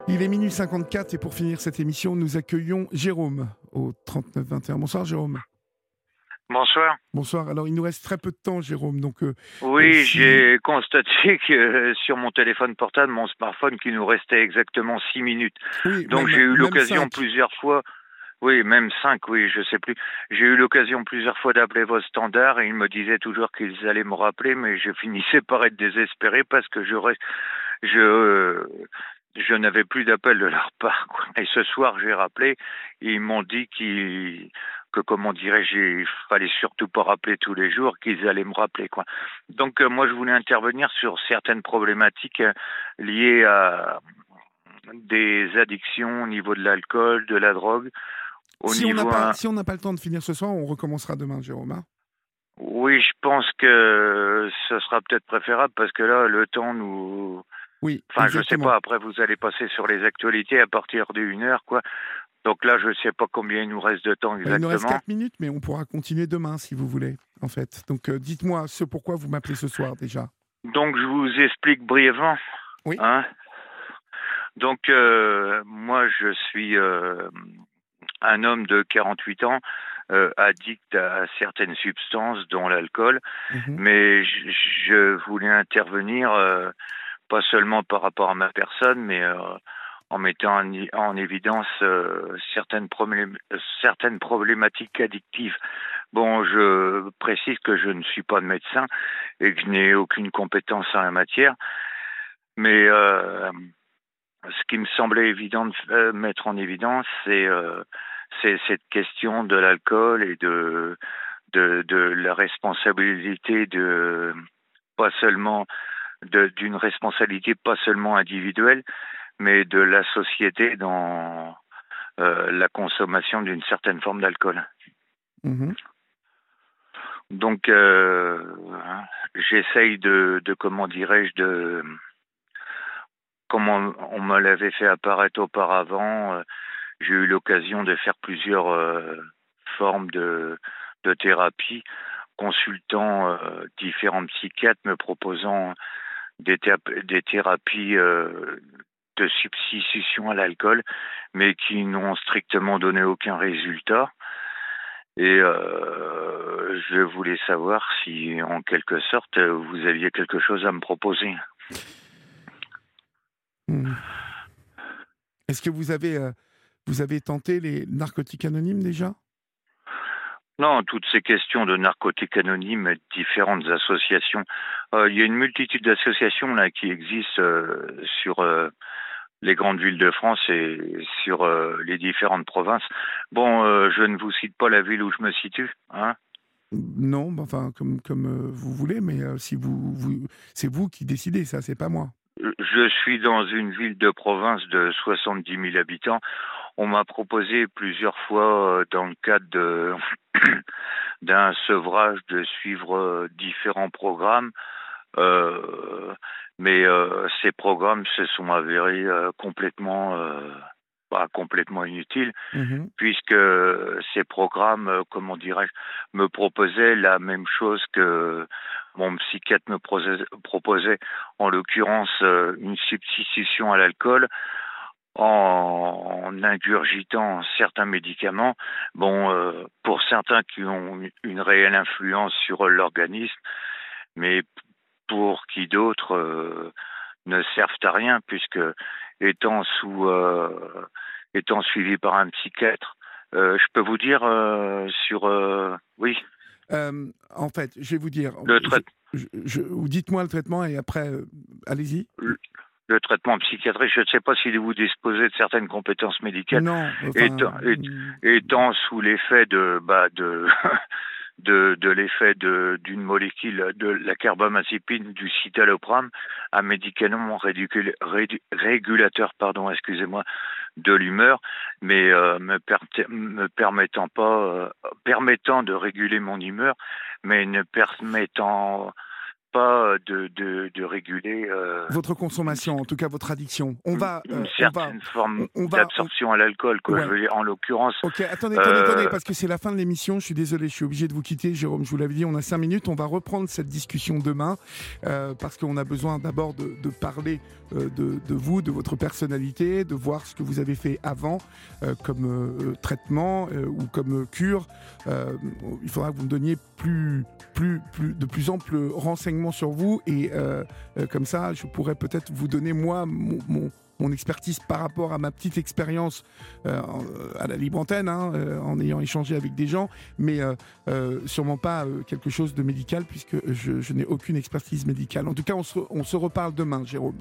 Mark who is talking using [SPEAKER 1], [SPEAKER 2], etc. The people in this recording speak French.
[SPEAKER 1] Il est minuit 54 et pour finir cette émission, nous accueillons Jérôme au 39 21. Bonsoir Jérôme.
[SPEAKER 2] Bonsoir.
[SPEAKER 1] Bonsoir. Alors il nous reste très peu de temps Jérôme, donc
[SPEAKER 2] Oui,
[SPEAKER 1] si...
[SPEAKER 2] j'ai constaté que sur mon téléphone portable, mon smartphone, qu'il nous restait exactement 6 minutes.
[SPEAKER 1] Oui,
[SPEAKER 2] Donc j'ai eu
[SPEAKER 1] même
[SPEAKER 2] l'occasion
[SPEAKER 1] 5.
[SPEAKER 2] plusieurs fois, oui, même 5, oui, je sais plus. J'ai eu l'occasion plusieurs fois d'appeler vos standards et ils me disaient toujours qu'ils allaient me rappeler, mais je finissais par être désespéré parce que je n'avais plus d'appel de leur part, quoi. Et ce soir, j'ai rappelé, et ils m'ont dit que, comment dirais-je, il fallait surtout pas rappeler tous les jours, qu'ils allaient me rappeler, quoi. Donc, moi, je voulais intervenir sur certaines problématiques liées à des addictions au niveau de l'alcool, de la drogue, au
[SPEAKER 1] Si on n'a
[SPEAKER 2] niveau...
[SPEAKER 1] pas, si on n'a pas le temps de finir ce soir, on recommencera demain Jérôme. Hein.
[SPEAKER 2] Oui, je pense que ce sera peut-être préférable parce que là, le temps nous...
[SPEAKER 1] Oui,
[SPEAKER 2] Enfin, je sais
[SPEAKER 1] exactement.
[SPEAKER 2] pas, après, vous allez passer sur les actualités à partir d'1 heure, quoi. Donc là, je sais pas combien il nous reste de temps
[SPEAKER 1] Il nous reste
[SPEAKER 2] exactement.
[SPEAKER 1] 4 minutes, mais on pourra continuer demain si vous voulez, en fait. Donc dites-moi ce pourquoi vous m'appelez ce soir déjà.
[SPEAKER 2] Donc, je vous explique brièvement,
[SPEAKER 1] Oui.
[SPEAKER 2] hein. Donc, moi, je suis un homme de 48 ans, addict à certaines substances, dont l'alcool,
[SPEAKER 1] Mhm.
[SPEAKER 2] mais je voulais intervenir, pas seulement par rapport à ma personne, mais en mettant en évidence certaines problématiques addictives. Bon, je précise que je ne suis pas médecin et que je n'ai aucune compétence en la matière, mais ce qui me semblait évident de mettre en évidence, c'est cette question de l'alcool et de la responsabilité de pas seulement d'une responsabilité pas seulement individuelle, mais de la société dans la consommation d'une certaine forme d'alcool.
[SPEAKER 1] Mhm.
[SPEAKER 2] Donc, j'essaye de comment dirais-je, comme on me l'avait fait apparaître auparavant, j'ai eu l'occasion de faire plusieurs formes de thérapie, consultant différents psychiatres me proposant des thérapies de substitution à l'alcool, mais qui n'ont strictement donné aucun résultat. Et je voulais savoir si, en quelque sorte, vous aviez quelque chose à me proposer.
[SPEAKER 1] Mhm. Est-ce que vous avez tenté les narcotiques anonymes déjà?
[SPEAKER 2] Non, toutes ces questions de narcotiques anonymes, différentes associations, il y a une multitude d'associations là qui existent sur les grandes villes de France et sur les différentes provinces. Bon, je ne vous cite pas la ville où je me situe, hein.
[SPEAKER 1] Non, bah, enfin, comme vous voulez, mais si c'est vous qui décidez, ça, c'est pas moi.
[SPEAKER 2] Je suis dans une ville de province de 70 000 habitants. On m'a proposé plusieurs fois, dans le cadre d'un sevrage, de suivre différents programmes, euh, mais ces programmes se sont avérés complètement inutiles,
[SPEAKER 1] Mhm.
[SPEAKER 2] puisque ces programmes, comment dirais-je, me proposaient la même chose que mon psychiatre me proposait, en l'occurrence une substitution à l'alcool en ingurgitant certains médicaments. Bon, pour certains qui ont une réelle influence sur l'organisme, mais pour qui d'autres ne servent à rien, puisque étant étant suivi par un psychiatre, je peux vous dire oui,
[SPEAKER 1] En fait, je vais vous dire,
[SPEAKER 2] le trai-
[SPEAKER 1] dites-moi le traitement et après, allez-y.
[SPEAKER 2] le traitement psychiatrique. Je ne sais pas si vous disposez de certaines compétences médicales,
[SPEAKER 1] Non, enfin,
[SPEAKER 2] étant, étant sous l'effet de l'effet d'une molécule de la carbamazépine, du citalopram, un médicament régulateur, pardon, excusez-moi, de l'humeur, mais me permettant pas, permettant de réguler mon humeur, mais ne permettant pas de réguler
[SPEAKER 1] Votre consommation, en tout cas votre addiction. On va,
[SPEAKER 2] une certaine forme d'absorption à l'alcool, quoi.
[SPEAKER 1] Ouais.
[SPEAKER 2] Je veux dire, en l'occurrence.
[SPEAKER 1] Ok, attendez, parce que c'est la fin de l'émission. Je suis désolé, je suis obligé de vous quitter, Jérôme. Je vous l'avais dit, on a 5 minutes. On va reprendre cette discussion demain parce qu'on a besoin d'abord de parler de vous, de votre personnalité, de voir ce que vous avez fait avant comme traitement ou comme cure. Il faudra que vous me donniez de plus amples renseignements sur vous et comme ça, je pourrais peut-être vous donner moi mon expertise par rapport à ma petite expérience à la libre antenne, en ayant échangé avec des gens, mais sûrement pas quelque chose de médical puisque je n'ai aucune expertise médicale. En tout cas, on se reparle demain, Jérôme.